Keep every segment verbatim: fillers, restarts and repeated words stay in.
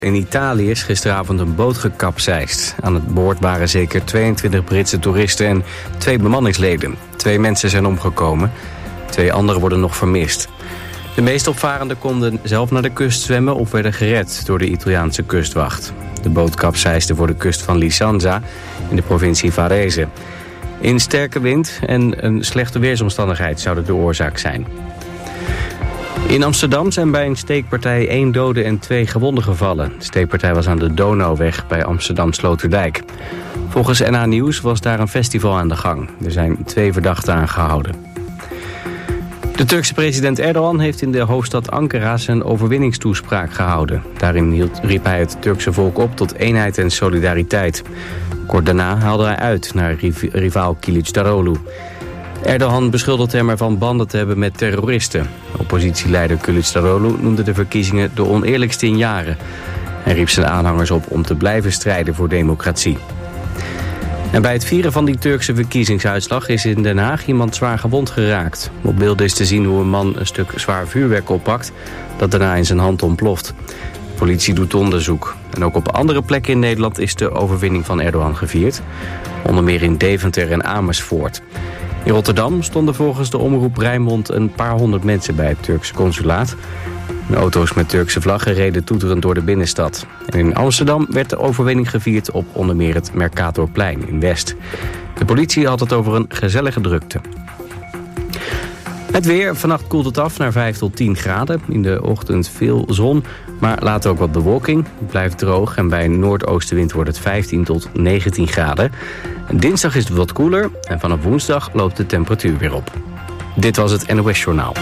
In Italië is gisteravond een boot gekapseist. Aan het boord waren zeker tweeëntwintig Britse toeristen en twee bemanningsleden. Twee mensen zijn omgekomen. Twee anderen worden nog vermist. De meest opvarenden konden zelf naar de kust zwemmen of werden gered door de Italiaanse kustwacht. De boot kapseisde voor de kust van Lisanza in de provincie Varese. In sterke wind en een slechte weersomstandigheid zouden de oorzaak zijn. In Amsterdam zijn bij een steekpartij één dode en twee gewonden gevallen. De steekpartij was aan de Donauweg bij Amsterdam-Sloterdijk. Volgens N H Nieuws was daar een festival aan de gang. Er zijn twee verdachten aangehouden. De Turkse president Erdogan heeft in de hoofdstad Ankara zijn overwinningstoespraak gehouden. Daarin hield, riep hij het Turkse volk op tot eenheid en solidariteit. Kort daarna haalde hij uit naar rivaal Kılıçdaroğlu. Erdogan beschuldigt hem ervan banden te hebben met terroristen. Oppositieleider Kılıçdaroğlu noemde de verkiezingen de oneerlijkste in jaren. Hij riep zijn aanhangers op om te blijven strijden voor democratie. En bij het vieren van die Turkse verkiezingsuitslag is in Den Haag iemand zwaar gewond geraakt. Op beelden is te zien hoe een man een stuk zwaar vuurwerk oppakt dat daarna in zijn hand ontploft. De politie doet onderzoek. En ook op andere plekken in Nederland is de overwinning van Erdogan gevierd. Onder meer in Deventer en Amersfoort. In Rotterdam stonden volgens de omroep Rijnmond een paar honderd mensen bij het Turkse consulaat. De auto's met Turkse vlaggen reden toeterend door de binnenstad. En in Amsterdam werd de overwinning gevierd op onder meer het Mercatorplein in West. De politie had het over een gezellige drukte. Het weer. Vannacht koelt het af naar vijf tot tien graden. In de ochtend veel zon, maar later ook wat bewolking. Het blijft droog en bij een noordoostenwind wordt het vijftien tot negentien graden. En dinsdag is het wat koeler en vanaf woensdag loopt de temperatuur weer op. Dit was het N O S Journaal.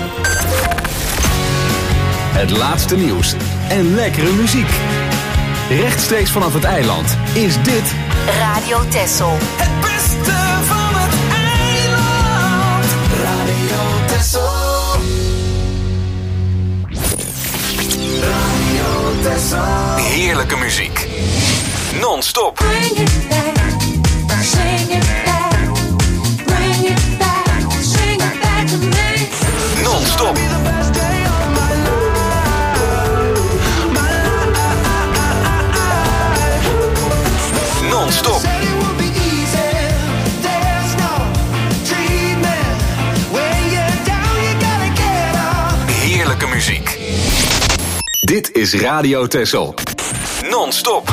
Het laatste nieuws en lekkere muziek. Rechtstreeks vanaf het eiland is dit Radio Texel. Het beste van het eiland. Radio Texel. Radio Texel. heerlijke muziek. Non-stop. Bring it back, sing it back, bring it back, sing it back to me. Non-stop. Non-stop. Heerlijke muziek. Dit is Radio Texel. Non-stop.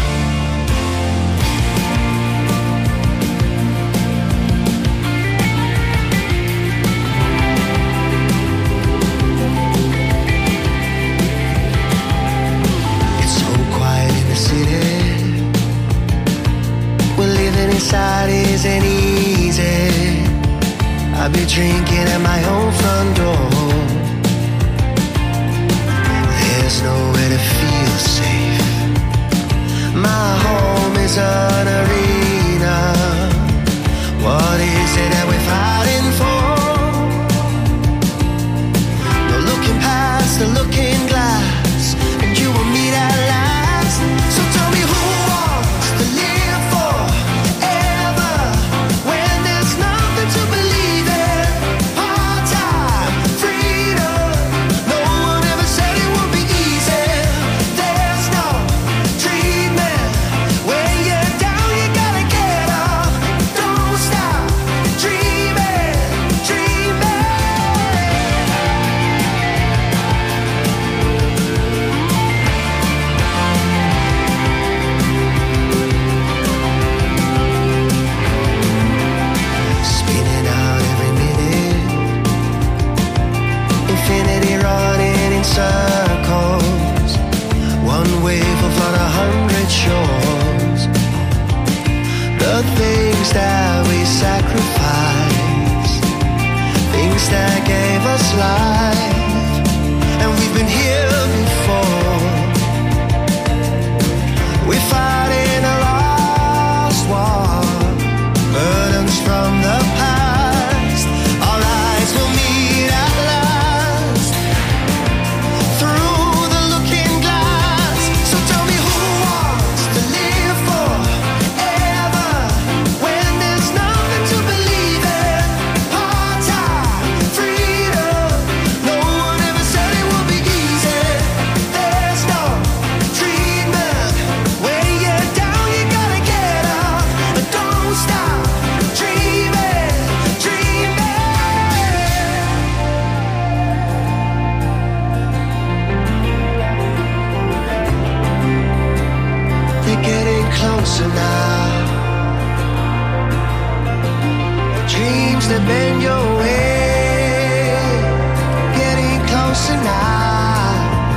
Inside isn't easy. I'll be drinking at my own front door. There's nowhere to feel safe. My home is an arena. What is it that we're fighting for? No looking past the looking glass, and you will meet at last. So tell me who wants to live for yeah. closer now. Dreams that bend your way, getting closer now.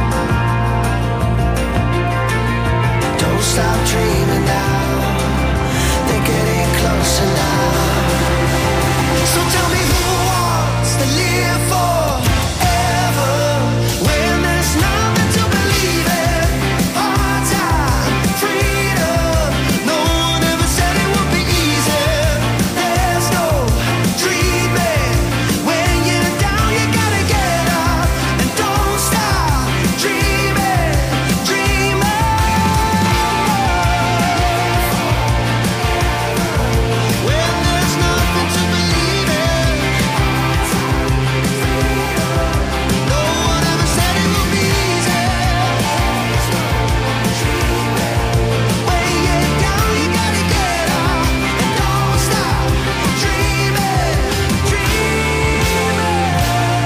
Don't stop dreaming now, they're getting closer now. So tell me who wants to live forever when there's nothing to believe in. Hard time, freedom, no one ever said it would be easy. There's no dreaming, when you're down you gotta get up. And don't stop dreaming, dreaming. When there's nothing to believe in, no one ever said it would be easy. When you're down you gotta get up. And don't stop dreaming, dreaming.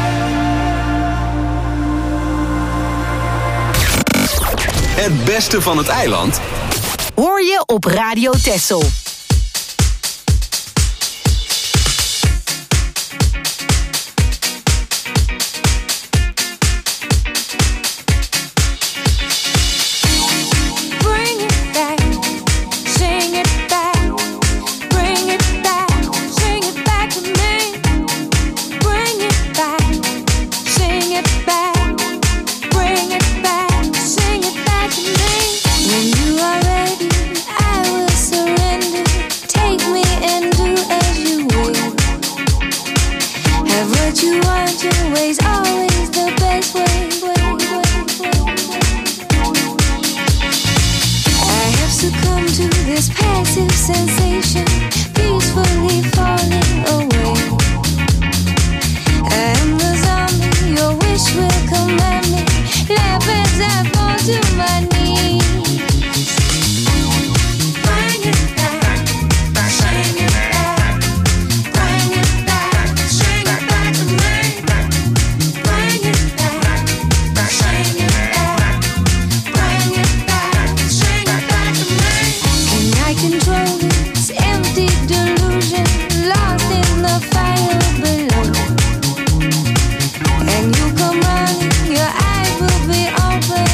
Het beste van het eiland Hoor je op Radio Texel. Bring it back, sing it back, bring it back, sing it back to me. Bring it back, sing it back, bring it back, sing it back to me. When you are ready, I will surrender. Take me and do as you will. Have what you want, your way's always the best way. I have succumbed to this passive sensation, peacefully falling away. I am the zombie, your wish will command me. Laugh as I fall to my knees. Bring it back, sing it back. Bring it back, sing it back to me. Bring it back, sing it back. Bring it back, sing it back to me. Can I control this empty delusion, lost in the fire below? And you come running, your eyes will be open.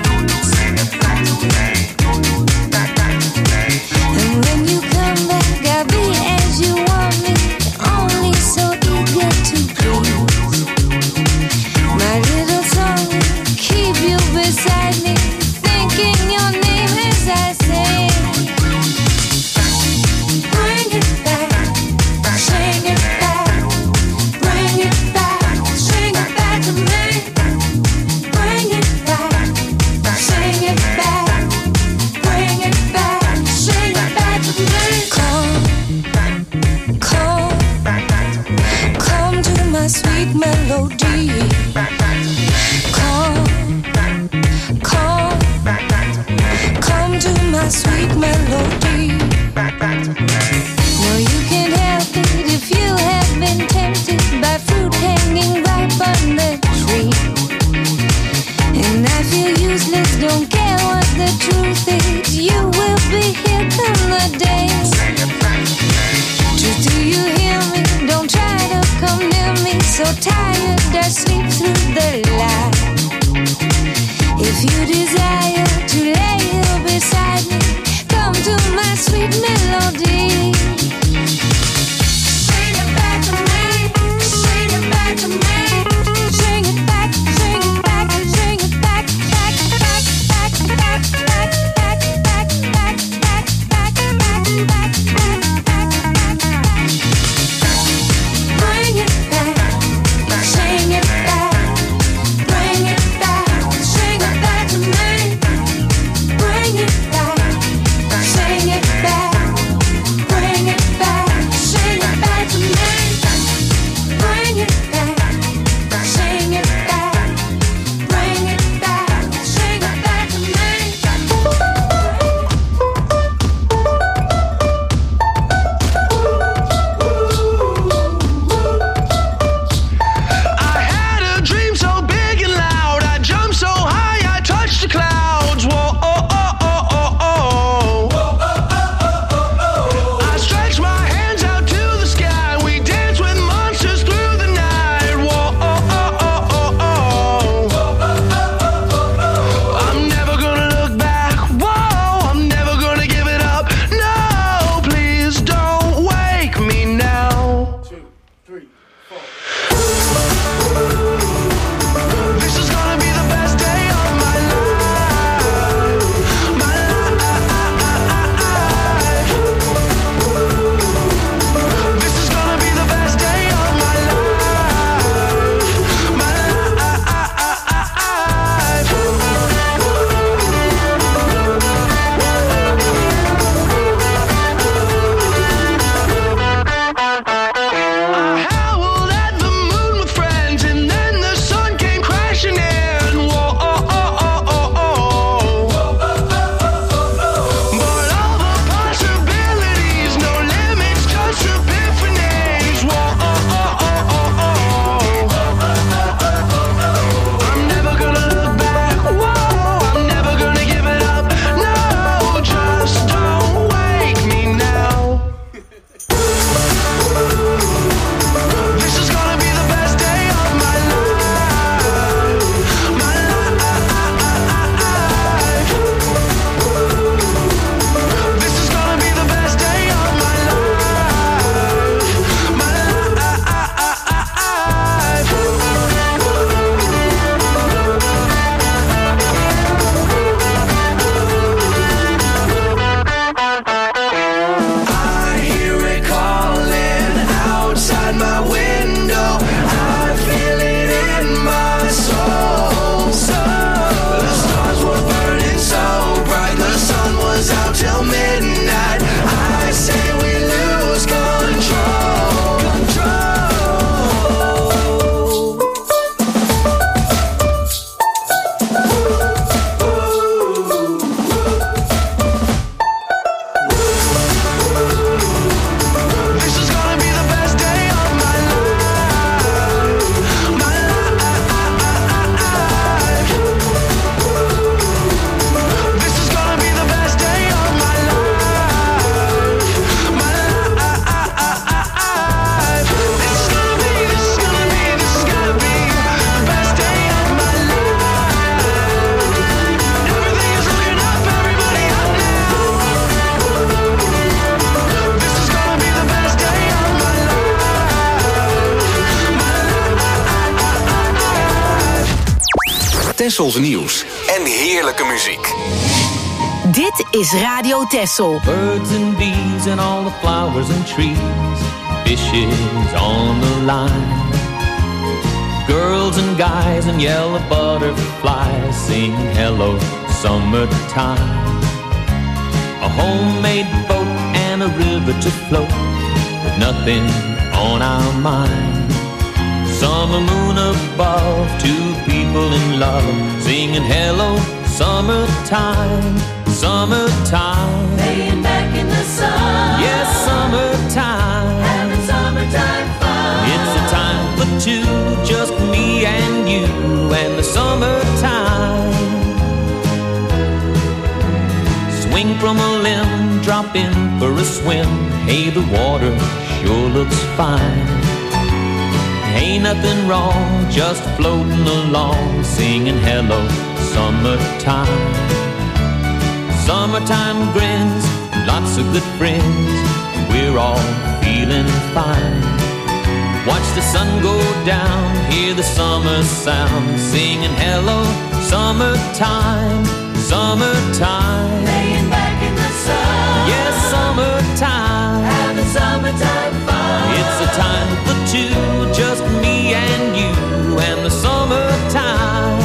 And when you come back, I'll be as you want me, only so eager to please. My little song will keep you beside me, thinking your name as I sing. Bring it back, sing it back. Bring it back, sing it back to me. Bring it back, sing it back. Bring it back, sing it back to me. Come, come, come to my sweet melody. Come, come, come to my sweet melody. No, you can't help it if you have been tempted by fruit hanging ripe on the tree. And I feel useless, don't care what the truth is. You will be here come the day. Truth, do you hear me? Don't try to come near me. So tired, I sleep through the light. If you desire to lay here beside me, come to my sweet melody. Sing it back to me, sing it back to me. Sing it back, sing it back, sing it back, back, back, back, back, back, back, back, back, back, back, back, back, back. Bring it back, sing it back. Bring it back, sing it back to me. Tessels nieuws en heerlijke muziek. Dit is Radio Tessel. Birds and bees and all the flowers and trees, fishes on the line. Girls and guys and yellow butterflies sing hello summertime. A homemade boat and a river to float, with nothing on our mind. Summer moon above, two people in love, singing hello summertime, summertime. Laying back in the sun. Yes, summertime. Having summertime fun. It's a time for two, just me and you and the summertime. Swing from a limb, drop in for a swim. Hey, the water sure looks fine. Ain't nothing wrong, just floating along, singing hello summertime. Summertime grins, lots of good friends, we're all feeling fine. Watch the sun go down, hear the summer sound, singing hello summertime, summertime. Laying back in the sun. Yes, summertime. Having summertime fun. It's a time for two, just me and you and the summertime.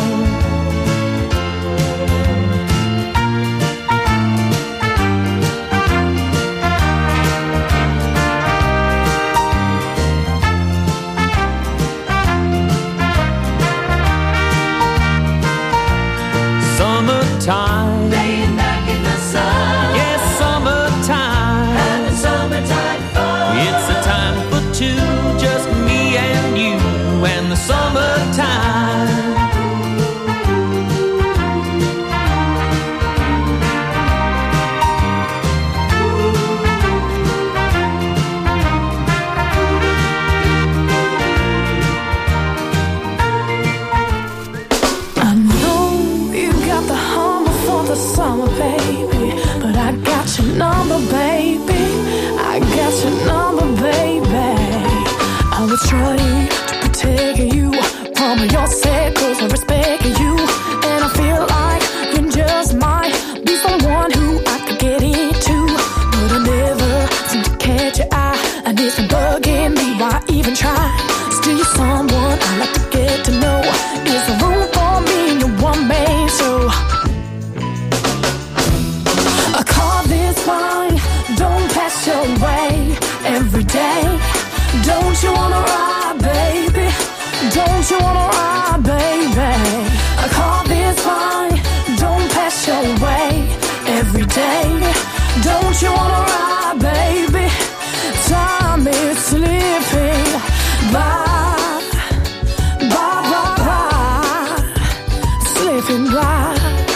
Summertime. Laying back in the sun. Yes, summertime. Having summertime fun. It's a time for two, just me and you and the summertime. I know you got the humble for the summer, baby, but I got your number, baby. I got your number, baby. I was trying to protect you from yourself, cause I respect you, and I feel like you just might be someone who I could get into, but I never seem to catch your eye, and it's been bugging me. Why even try? Still, you're someone I like to get to know. Is there room for me in your one man show? I call this fine, don't pass your way every day. Don't you wanna ride, baby? Don't you wanna ride, baby? I call this fine, don't pass your way every day. Don't you wanna ride, baby? Time is slipping by, by, by, by, slipping by.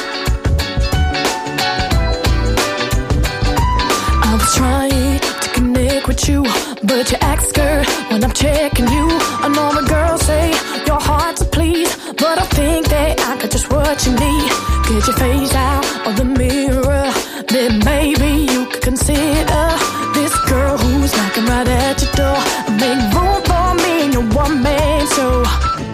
I was trying to connect with you, but you act scared when I'm checking you. I know the girls say your heart's a please, but I think that I got just what you need. Get your face out of the mirror, then maybe you could consider this girl who's knocking right at your door. Make room for me in your one man show.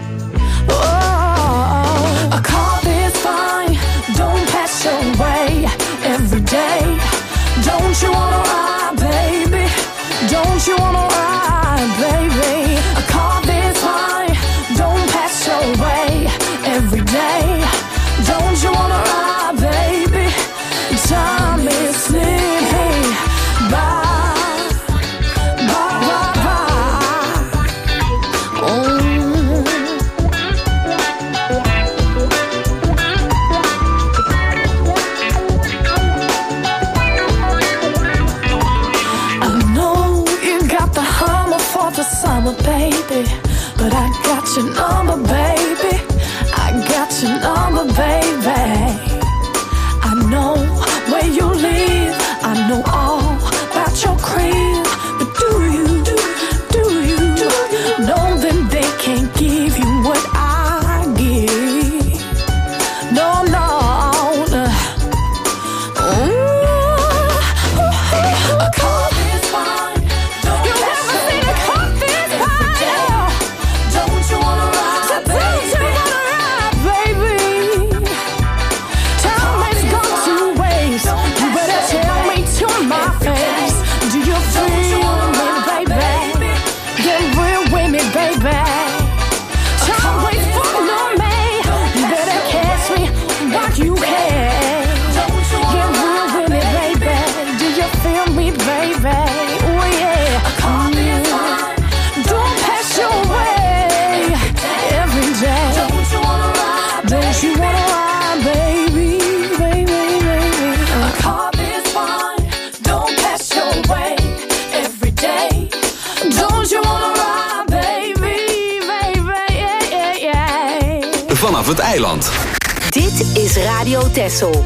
Oh, I call this fine, don't pass your way every day. Don't you wanna ride, baby? Don't you wanna ride, baby? I call this fine, don't pass your way every day. Don't you wanna ride, baby? vanaf het eiland. Dit is Radio Texel.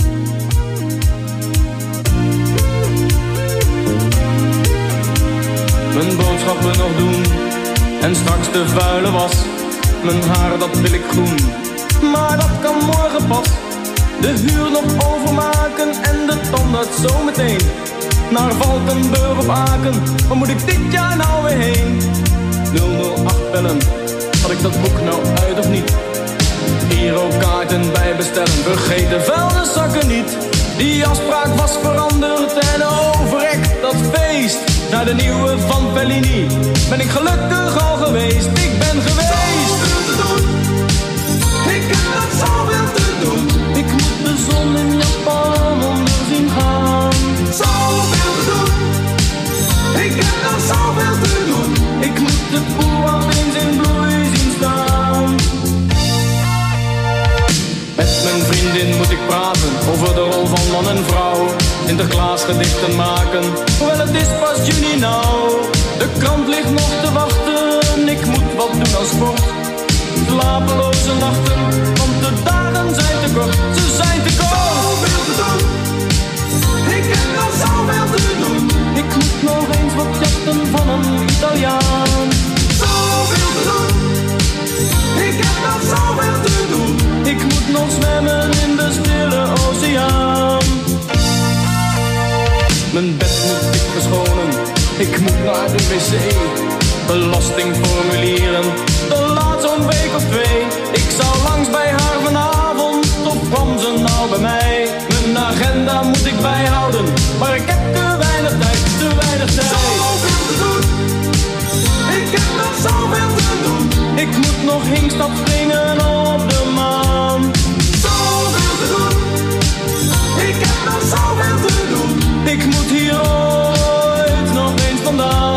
Mijn boodschappen nog doen en straks de vuile was. Mijn haar dat wil ik groen, maar dat kan morgen pas. De huur nog overmaken en de tandarts zometeen. Naar Valkenburg op Aken, waar moet ik dit jaar nou weer heen? nul nul acht bellen, had ik dat boek nou uit of niet? Girokaarten bij bestellen, vergeet de vuilniszakken niet. Die afspraak was veranderd en overrekt dat feest. Naar de nieuwe van Bellini ben ik gelukkig al geweest. Ik ben geweest. Zoveel te doen, ik heb nog zoveel te doen. Ik moet de zon in Japan onder zien gaan. Zoveel te doen, ik heb nog zoveel te doen. Ik moet de boer eens in bloei zien staan. Met mijn vriendin moet ik praten over de rol van man en vrouw. Sinterklaas gedichten maken, hoewel het is pas juni nou. De krant ligt nog te wachten, ik moet wat doen aan sport. Slapeloze nachten, want de dagen zijn te kort, ze zijn te kort. Zoveel te doen, ik heb nog zoveel te doen. Ik moet nog eens wat jachten van een Italiaan. Zoveel te doen, ik heb nog zoveel te doen. Ik moet nog zwemmen in de stille oceaan. Mijn bed moet ik verschonen, ik moet naar de wc. Belastingformulieren, dat laat zo'n week of twee. Ik zou langs bij haar vanavond, of kwam ze nou bij mij? Mijn agenda moet ik bijhouden, maar ik heb te weinig tijd, te weinig tijd. Zoveel te doen, ik heb nog zoveel te doen. Ik moet nog hinkstap springen op de maan. Zoveel te doen, ik heb nog zoveel te doen. Ik moet hier ooit nog eens vandaan.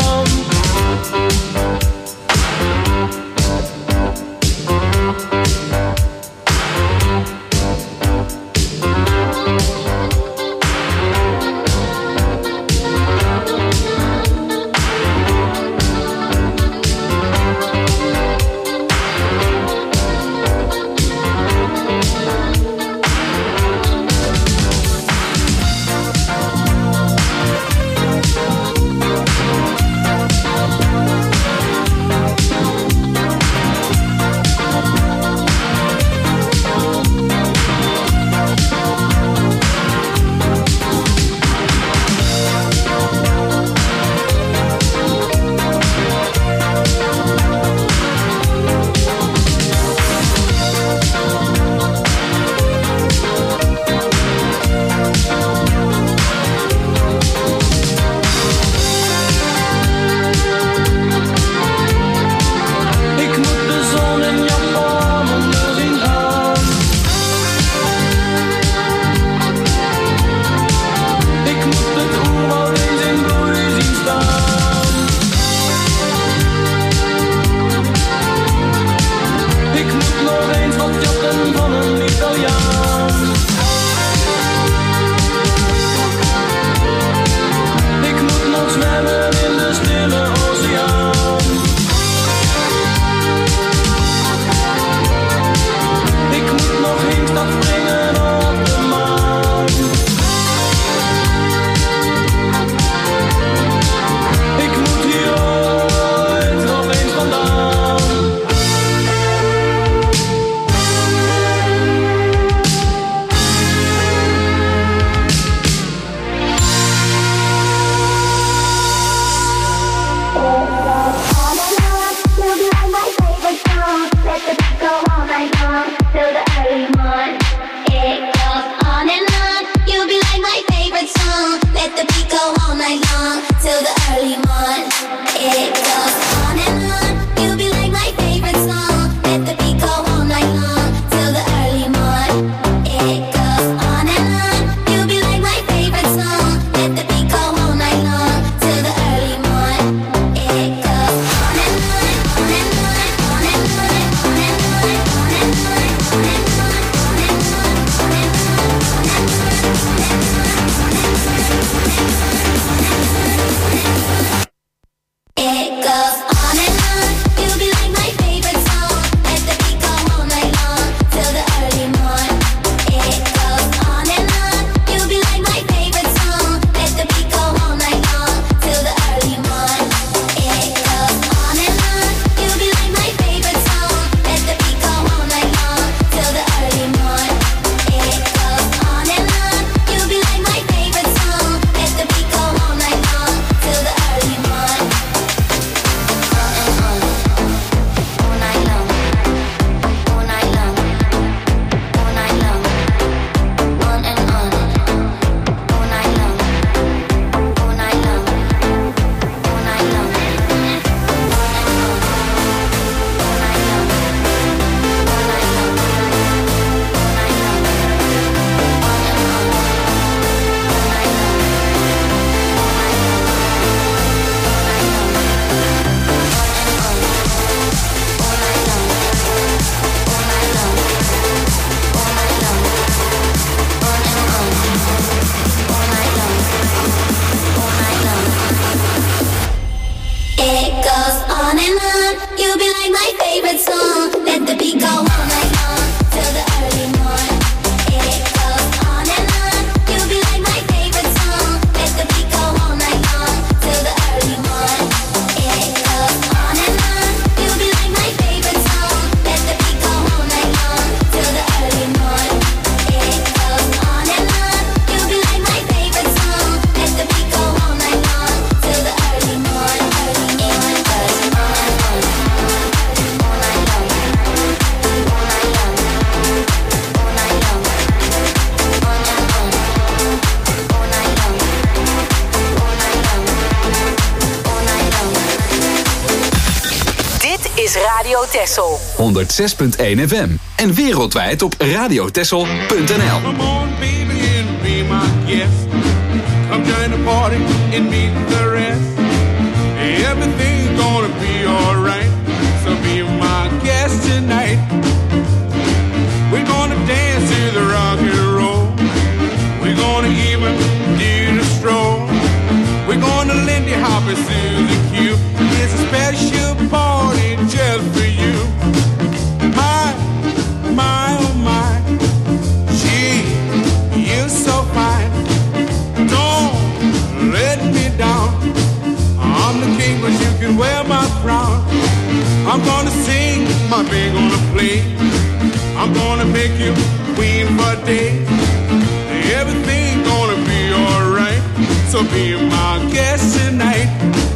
Texel. honderdzes punt één F M. En wereldwijd op radiotessel punt n l. Come on, baby, and be my guest. Come join the party and meet the rest. Everything's gonna be alright. So be my guest tonight. We're gonna dance to the rock and roll. We're gonna even do the stroll. We're gonna Lindy Hop and Susie Q. It's a special party just for you. My, my, oh my. Gee, you're so fine. Don't let me down. I'm the king, but you can wear my crown. I'm gonna sing, my band gonna play. I'm gonna make you queen for a day. Everything's gonna be alright. So be my guest tonight.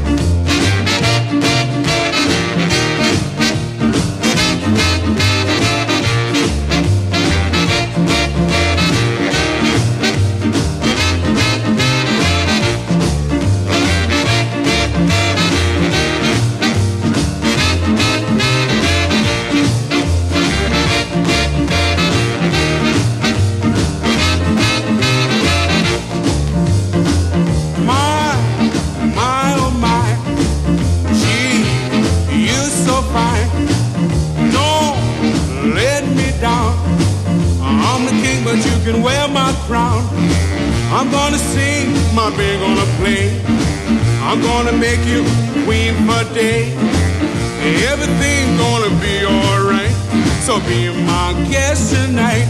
But you can wear my crown. I'm gonna sing, my band gonna play. I'm gonna make you queen for a day. Everything's gonna be alright. So be my guest tonight.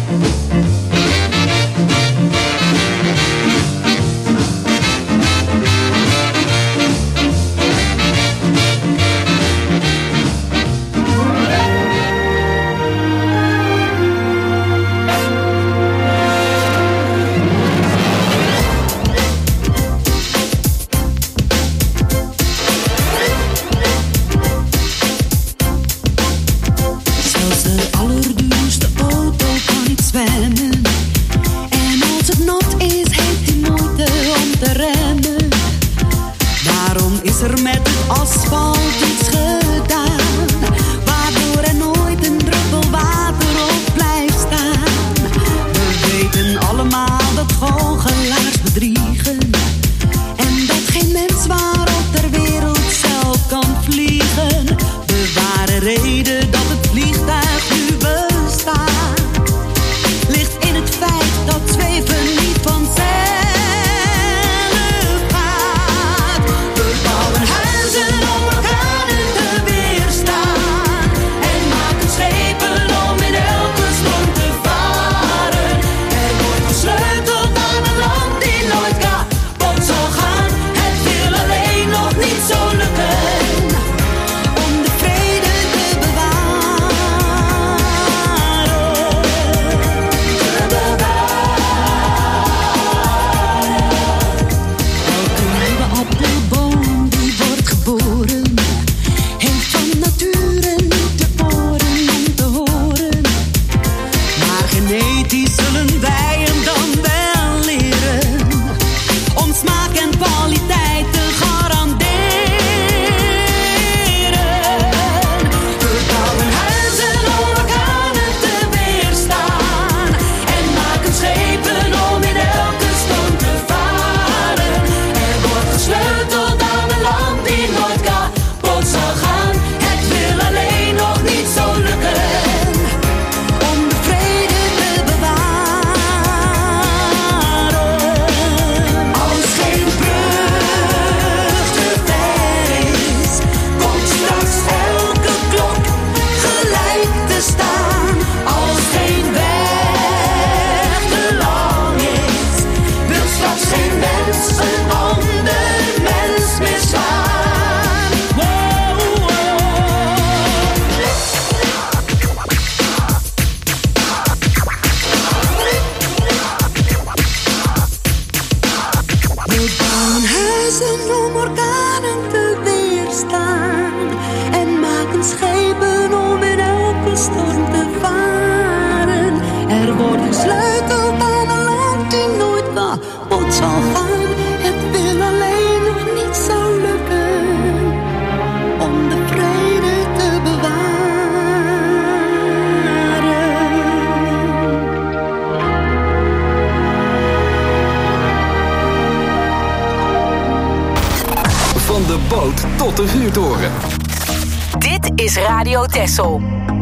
Om de vrede te bewaren. de boot tot de vuurtoren. Dit is Radio Texel.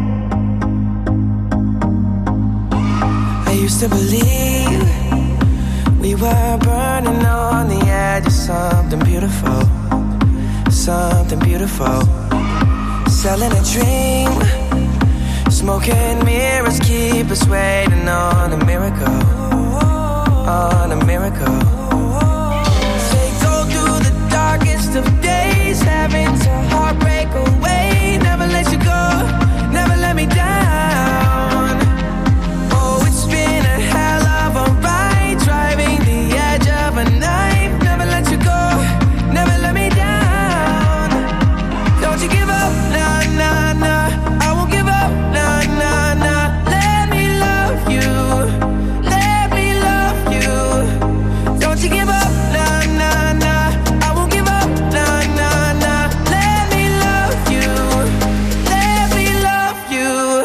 I used to believe we were burning on the edge of something beautiful, something beautiful. Selling a dream, smoking mirrors keep us waiting on a miracle, on a miracle. Say go through the darkest of days, having to heartbreak away. Never let you go, never let me down. Oh, it's been a hell of a ride, driving the edge of a knife. Never let you go, never let me down. Don't you give up, nah, nah, nah. I won't give up, nah, nah, nah. Let me love you, let me love you. Don't you give up, nah, nah, nah. I won't give up, nah, nah, nah. Let me love you, let me love you.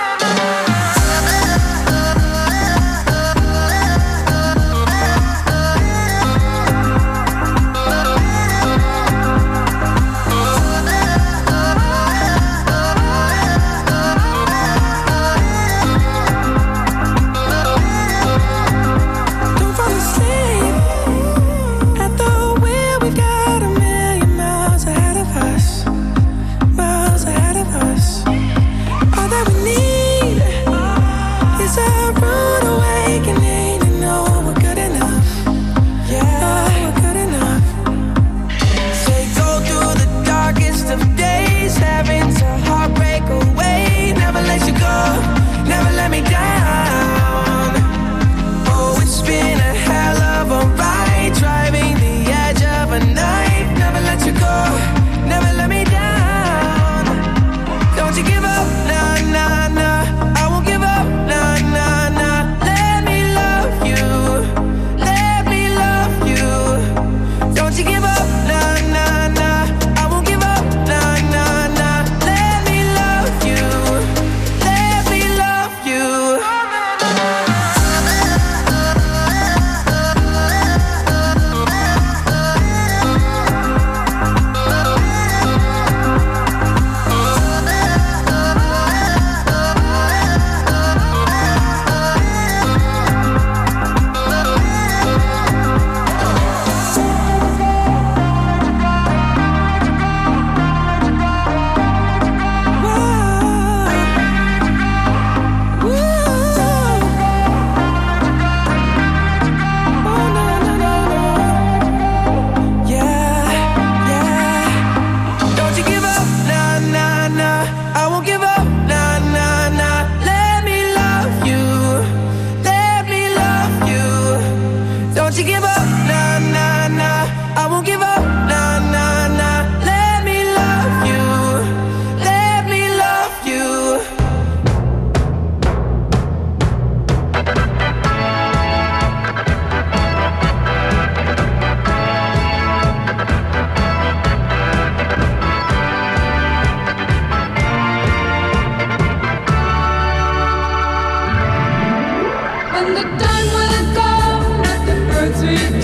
Don't fall asleep at the wheel. We've got a million miles ahead of us, miles ahead of us. All that we need is a rude awakening to know we're good enough. Yeah, we're good enough. Say go through the darkest of days, having to heartbreak away. Never let you go, never let me down. Oh, it's been a hell of a ride, driving the edge of a knife. Never let you go, never let me down. Don't you give up, nah, nah, nah. I won't give up, nah, nah, nah. Let me love you, let me love you. Don't you give up, nah, nah, nah. I won't give up, nah, nah, nah. Let me love you, let me love you. Don't you give up, nah, nah, nah. I won't give up, nah, nah, nah. Let me love you, let me love you. Don't you give up, nah, nah, nah. I won't give up, nah, nah, nah. Let me love you, let me love you. When the time will come that the birds will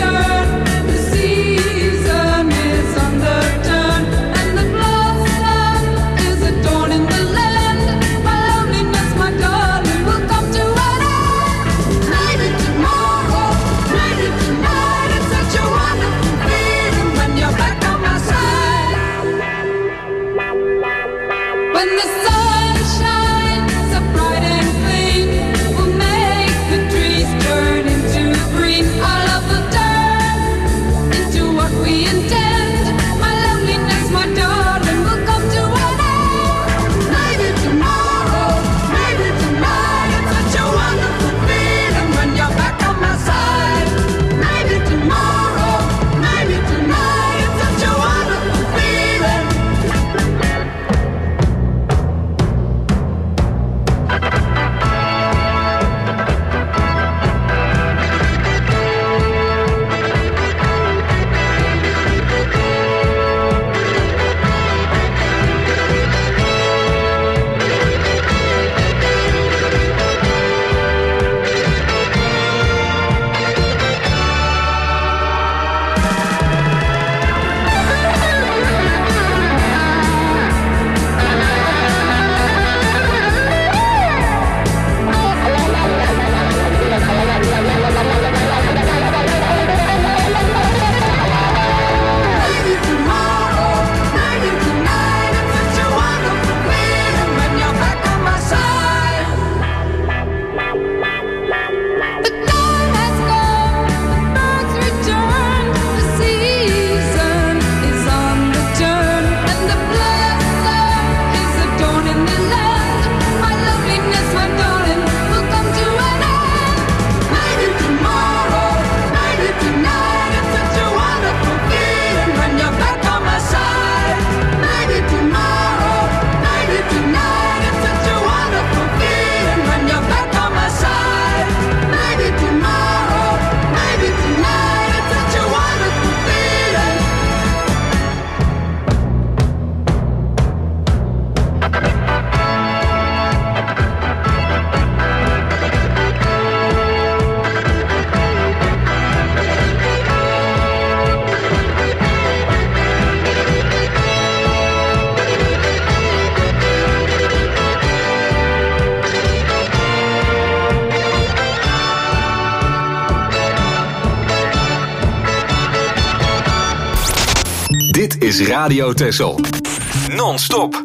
Dit is Radio Texel. Non-stop.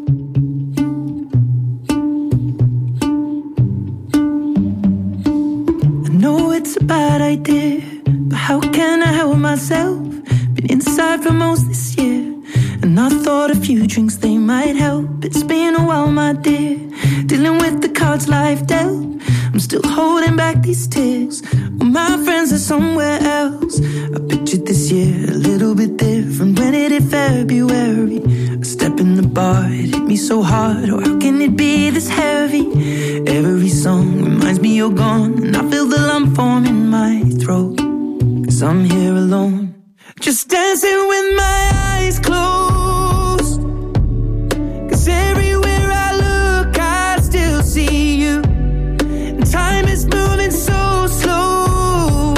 I know it's a bad idea, but how can I help myself? Been inside for most this year, and I thought a few drinks, they might help. It's been a while, my dear, dealing with the cards life dealt. I'm still holding back these tears, well, my friends are somewhere else. I pictured this year a little bit different. When it hit February, a step in the bar, it hit me so hard. Oh, how can it be this heavy? Every song reminds me you're gone, and I feel the lump form in my throat, 'cause I'm here alone, just dancing with my eyes closed. 'Cause everywhere I look, I still see you. And time is moving so slow,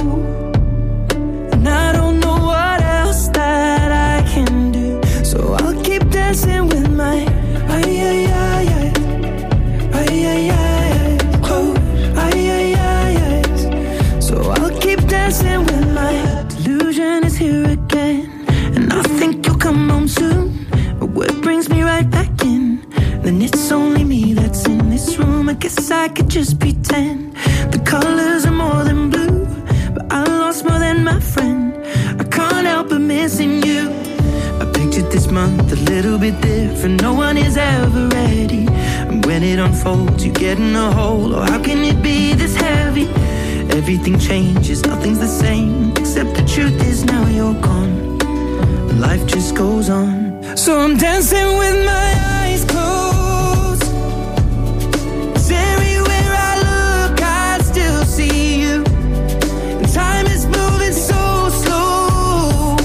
and I don't know what else that I can do. So I'll keep dancing with my ay ay ay ay ay ay ay close ay ay ay ay. So I'll keep dancing with my delusion is here again, and I think you'll come home soon. But what brings me right back in? Then it's only me that's in this room. I guess I could just pretend the colors are more than blue, but I lost more than my friend. I can't help but missing you. I pictured this month a little bit different. No one is ever ready, and when it unfolds, you get in a hole. Oh, how can it be this heavy? Everything changes, nothing's the same, except the truth is now you're gone, and life just goes on. So I'm dancing with my eyes closed, 'cause everywhere I look, I still see you. And time is moving so slow,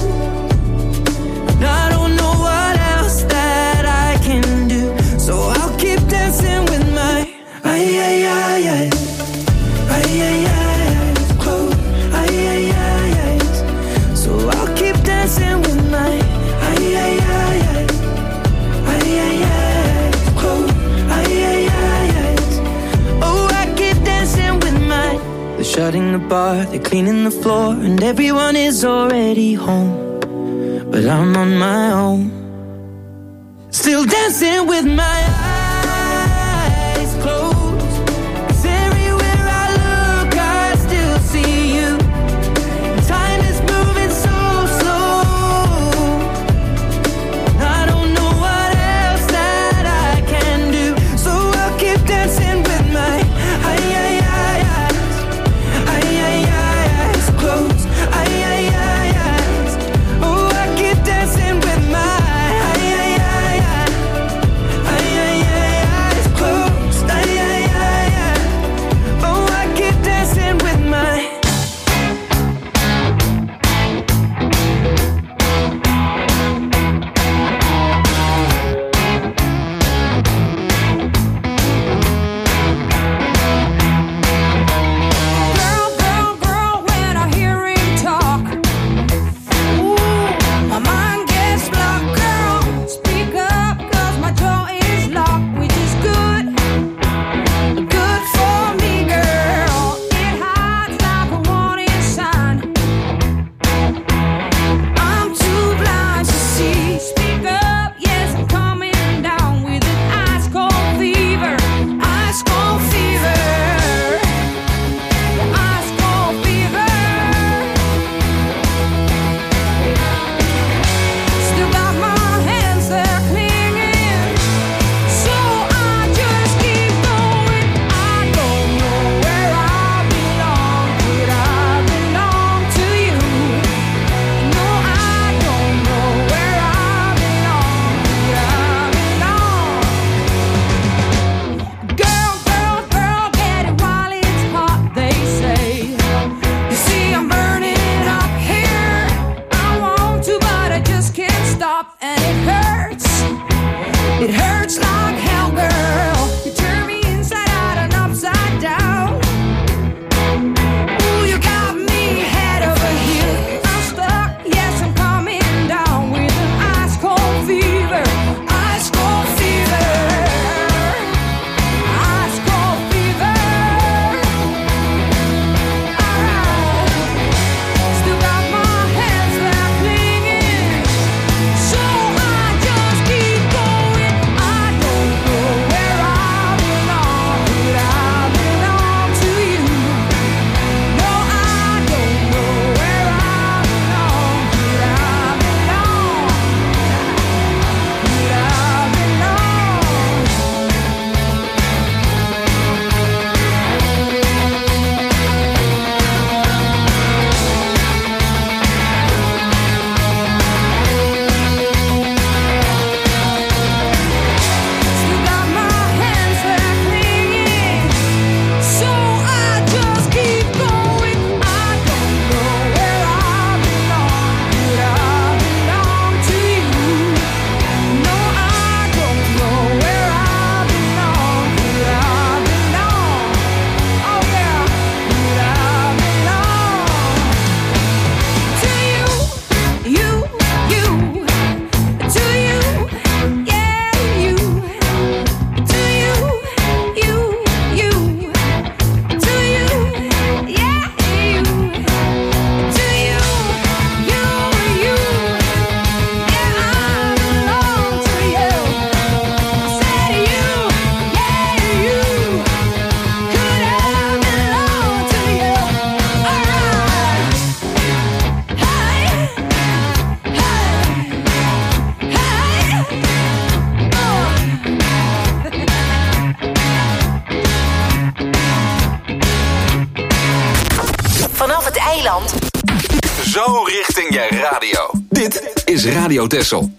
and I don't know what else that I can do. So I'll keep dancing with my ay ay ay ay ay ay ay close ay ay ay ay. So I'll keep dancing with my ay ay ay ay ay ay ay close ay ay ay ay. Oh, I keep dancing with my. They're shutting the bar, they're cleaning the floor, and everyone is already home, but I'm on my own, still dancing with my eyes closed. 'Cause everywhere I look, I still see you. Time is moving so slow, I don't know what else that I can do. So I'll keep dancing with my ay ay ay eyes, ay ay ay eyes closed, ay ay ay eyes. Oh, I keep dancing with my ay ay ay ay ay ay ay eyes closed, ay ay ay ay. Oh, I keep dancing with my. Girl, girl, girl, when I hear him talk, ooh, my mind gets blocked. Girl, speak up, 'cause my jaw is locked, which is good, good for me, girl. It hides like a warning sign. I'm too blind to see. Speak up, yes, I'm coming down with an ice cold fever, ice cold fever. Ice cold fever. Still got my hands there clinging, so I just keep going. I don't know where I belong, but I belong to you. No, I don't know where I belong, but I belong. Girl, girl, girl, get it while it's hot, they say. You see, I'm burning up here. I want to, but I just can't stop, and it hurts. It hurts like hell, girl. You turn me inside out and upside down. Ooh, you got me head over heels. I'm stuck, yes, I'm coming down with an ice cold fever, ice cold fever, ice cold fever. Alright, still got my hands there clinging, so Zo richting je radio. Dit is Radio Texel.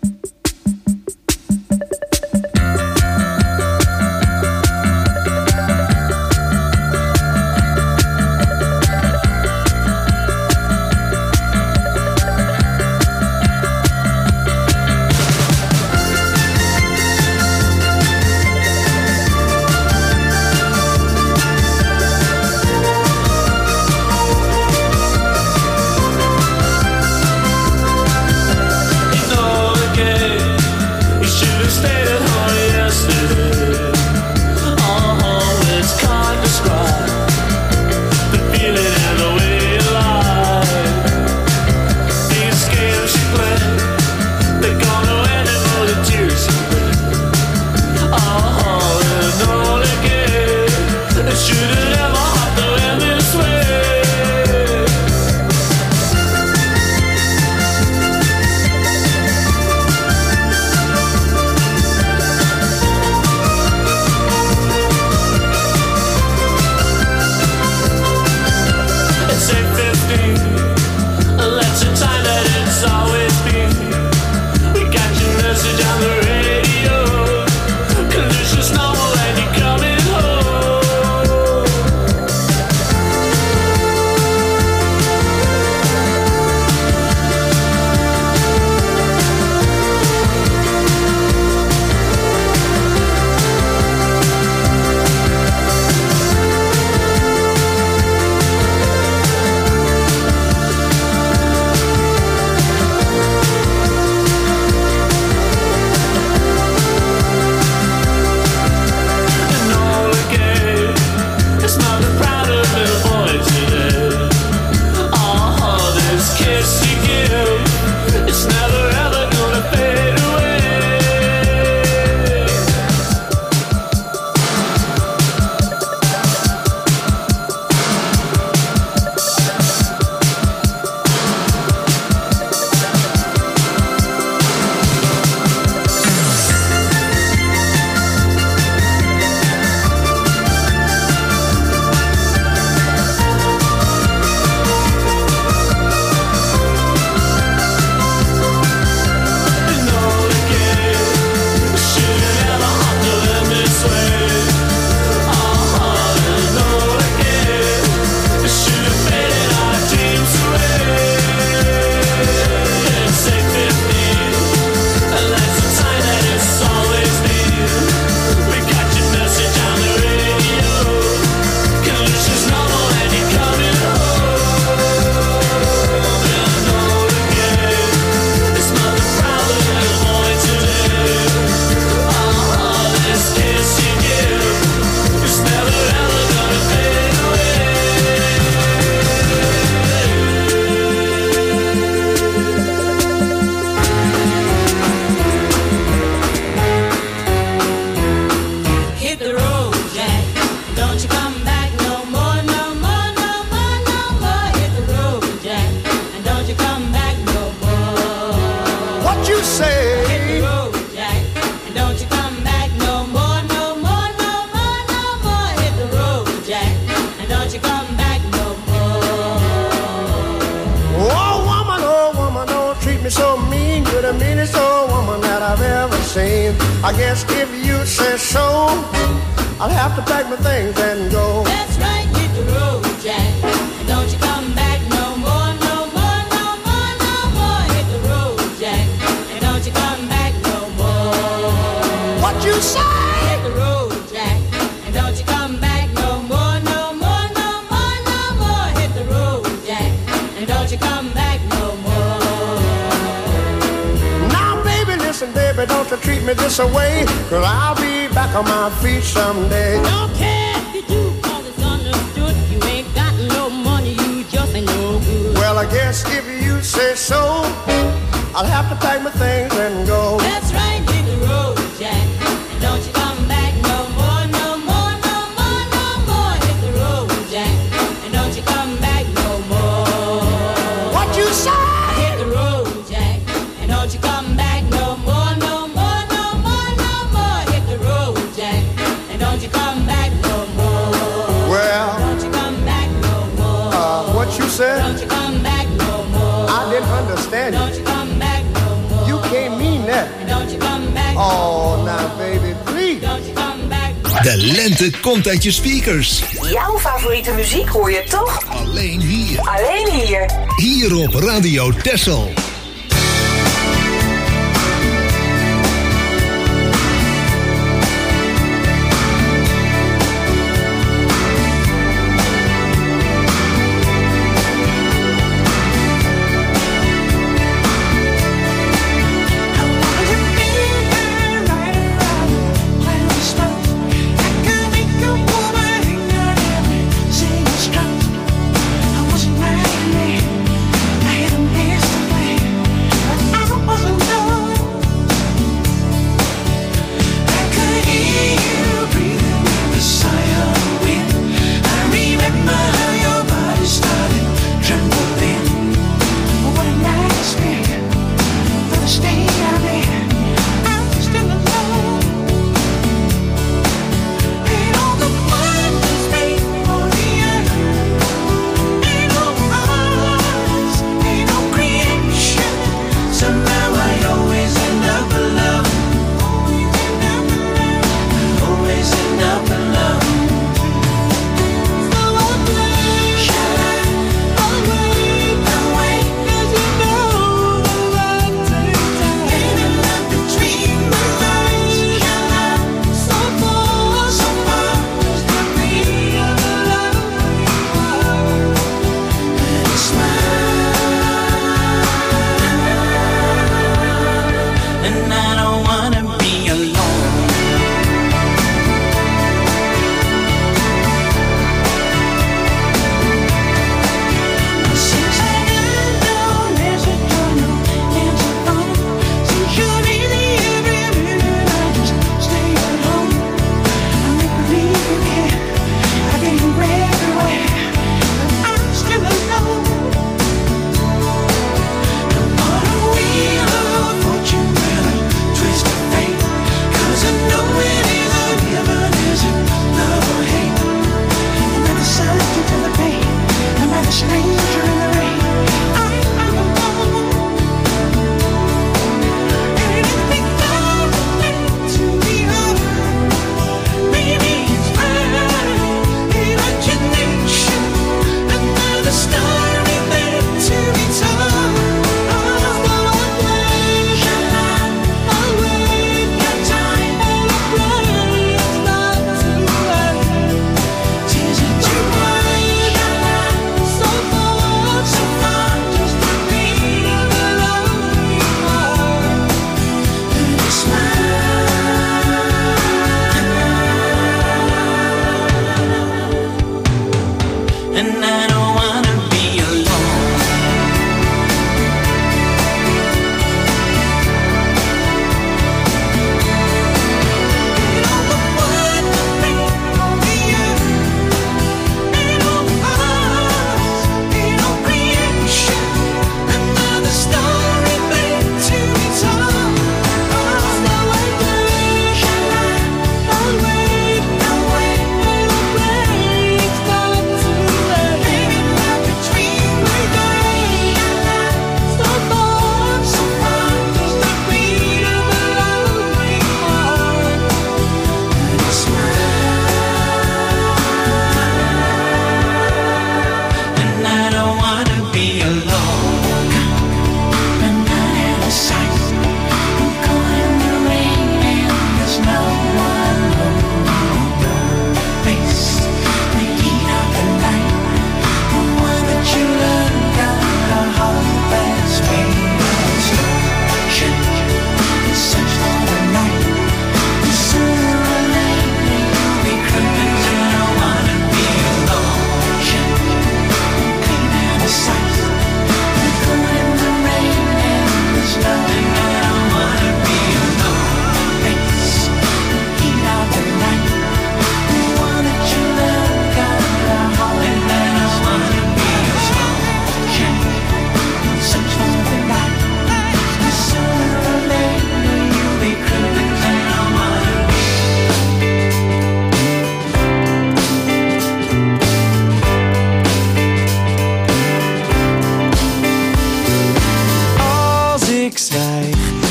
I guess if you say so, I'll have to pack my things and go. That's right, hit the road, Jack. And don't you come back no more, no more, no more, no more. Hit the road, Jack. And don't you come back no more. What you say? Hit the road, Jack. And don't you come back no more, no more, no more, no more. Hit the road, Jack. And don't you come back no more. Now, baby, listen, baby, don't you treat me this away, 'cause I'll be back on my feet someday. Don't care if you do, 'cause it's understood. You ain't got no money, you just ain't no good. Well, I guess if you say so, I'll have to pack my things and go. That's right, hit the road, Jack. And don't you come back no more, no more, no more, no more. Hit the road, Jack. And don't you come back no more. What you say? Hit the road, Jack. And don't you come back no more, no more, no more, no more. Hit the road, Jack. And don't you come back no more. Well, don't you come back no more. Uh, what you said? Don't you come back no more. I can't understand Don't you come back no more. you. You can't mean that. Don't you come back. Oh, now, baby, please. Don't you come back. De lente komt uit je speakers. Jouw favoriete muziek hoor je toch? Alleen hier. Alleen hier. Hier op Radio Texel. I had a mess away.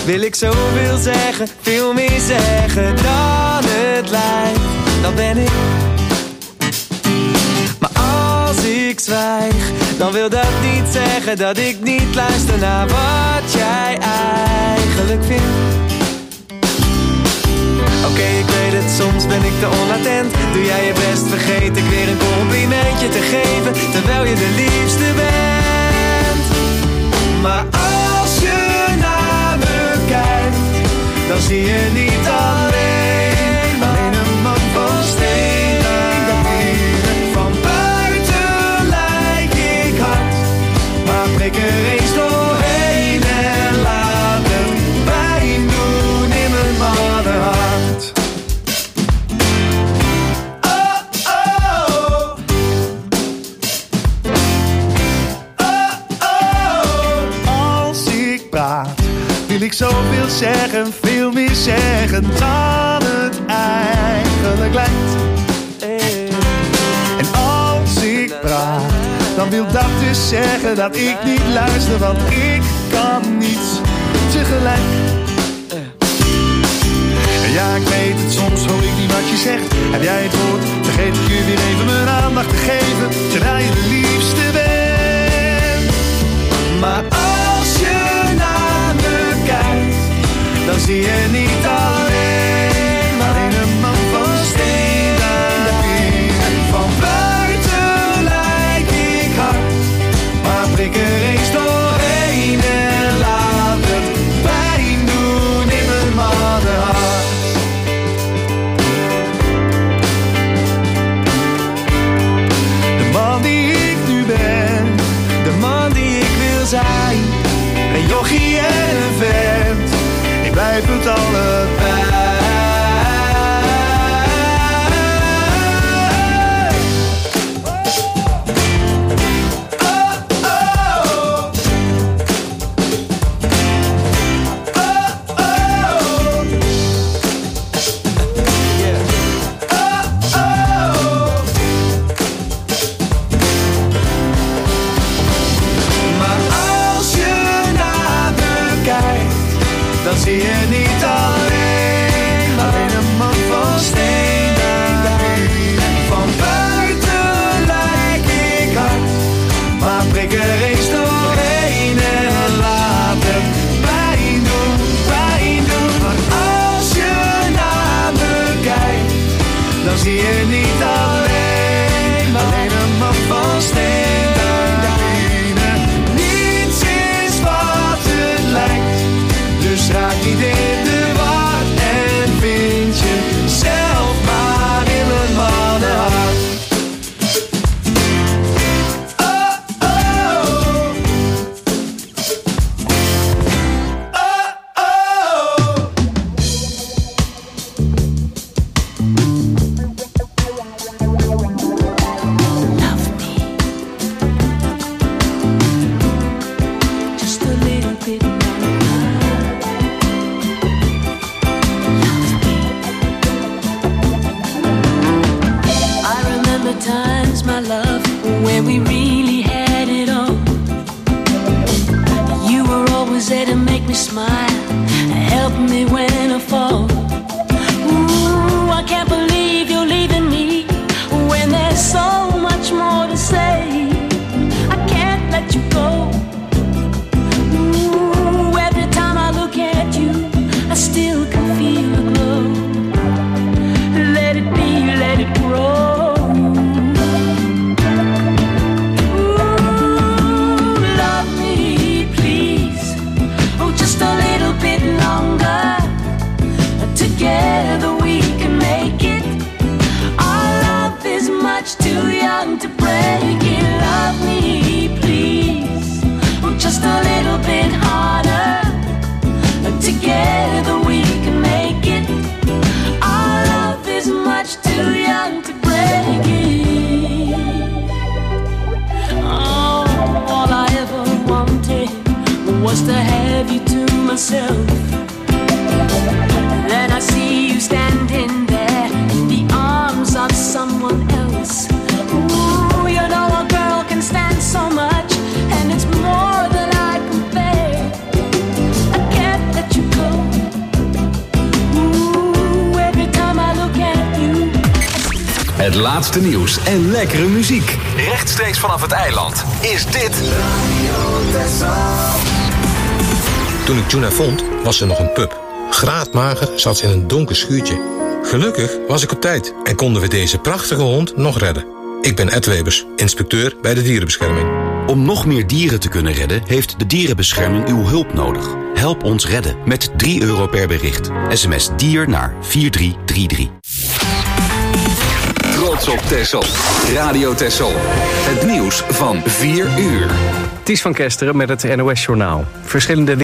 wil ik zoveel zeggen, veel meer zeggen dan het lijkt. Dan ben ik. Maar als ik zwijg, dan wil dat niet zeggen dat ik niet luister naar wat jij eigenlijk vindt. Oké, okay, ik weet het, soms ben ik te onattent. Doe jij je best, vergeet ik weer een complimentje te geven, terwijl je de liefste bent. Maar als je naar me kijkt, dan zie je niet alleen, alleen een man van steen. Van buiten lijk ik hard, maar prik er eens doorheen en laat het pijn doen in mijn mannenhart. Oh, oh. Oh, oh. Als ik praat, wil ik zoveel zeggen, veel meer zeggen dan het eigenlijk lijkt. En als ik praat, dan wil dat dus zeggen dat ik niet luister, want ik kan niets tegelijk. En ja, ik weet het, soms hoor ik niet wat je zegt. Heb jij het woord, vergeet ik je weer even mijn aandacht te geven, terwijl je de liefste bent. Maar als je naar me kijkt, dan zie je niet alleen, maar alleen een man van steen. Van buiten lijk ik hard, maar prik er eens doorheen en laat het pijn doen in mijn mannenhart. De man die ik nu ben, de man die ik wil zijn, een jochie en een vent, ik blijf het allebei. Dan zie je niet alleen, alleen een man van steen. Van buiten lijk ik hard, maar prik er eens doorheen en laat het pijn doen, pijn doen. Maar als je naar me kijkt, dan zie je niet alleen, alleen een man van steen. Niets is wat het lijkt. Dus raak niet in de war en vind je zelf maar in mijn mannenhart. Oh, oh. Oh, oh. Love me just a little bit more. Times, my love, when we really had it all. You were always there to make me smile, help me when I fall. Ooh, I can't believe you're leaving me when there's so much more to say. I can't let you go. Ooh, every time I look at you, I still can feel the glow. Let it be, let it grow. Together we can make it. Our love is much too young to break it. Love me, please. Just a little bit harder. Together we can make it. Our love is much too young to break it. Oh, all I ever wanted was to have you to myself. Then I see you standing there in the arms of someone else. Ooh, you know a girl can stand so much, and it's more than I can bear. I can't let you go. Het laatste nieuws en lekkere muziek. Rechtstreeks vanaf het eiland is dit... Toen ik Juna vond, was ze nog een pup. Graadmager zat ze in een donker schuurtje. Gelukkig was ik op tijd en konden we deze prachtige hond nog redden. Ik ben Ed Webers, inspecteur bij de dierenbescherming. Om nog meer dieren te kunnen redden, heeft de dierenbescherming uw hulp nodig. Help ons redden met drie euro per bericht. S M S dier naar vier drie drie drie. Trots op Texel. Radio Texel. Het nieuws van vier uur. Ties van Kesteren met het N O S-journaal. Verschillende